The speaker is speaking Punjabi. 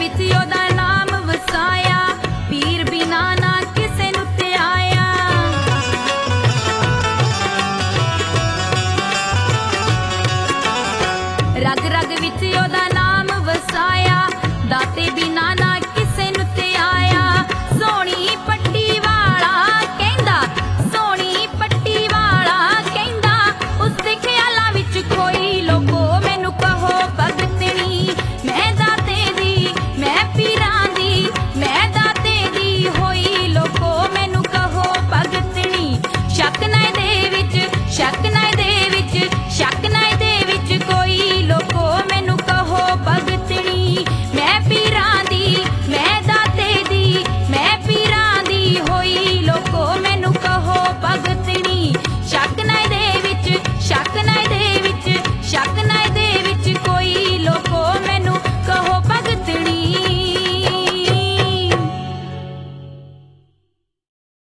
ਵਿੱਚ ਉਹਦਾ ਨਾਮ ਵਸਾਇਆ, ਪੀਰ ਬਿਨਾ ਨਾ ਕਿਸੇ ਨੂੰ ਧਿਆਇਆ। ਰਗ ਰਗ ਵਿੱਚ ਉਹਦਾ ਨਾਮ ਵਸਾਇਆ, ਦਾਤੇ ਬਿਨਾ ਨਾ ਕਿਸੇ ਨੂੰ ਧਿਆਇਆ। ਸੋਹਣੀ ਪੱਟੀ ਵਾਲਾ ਕਹਿੰਦਾ, ਸੋਹਣੀ ਪੱਟੀ ਵਾਲਾ ਕਹਿੰਦਾ, ਉਸਦੇ ਖਿਆਲਾਂ ਵਿੱਚ ਕੋਈ ਲੋਕੋ ਮੈਨੂੰ ਕਹੋ ਭਗਤਣੀ। ਮੈਂ ਦਾਤੇ ਦੀ, ਮੈਂ ਪੀਰਾਂ ਦੀ, ਮੈਂ ਦਾਤੇ ਦੀ ਹੋਈ ਲੋਕੋ ਮੈਨੂੰ ਕਹੋ ਭਗਤਣੀ। ਸ਼ੱਕ ਨਾ ਇਹਦੇ ਵਿੱਚ, ਸ਼ੱਕ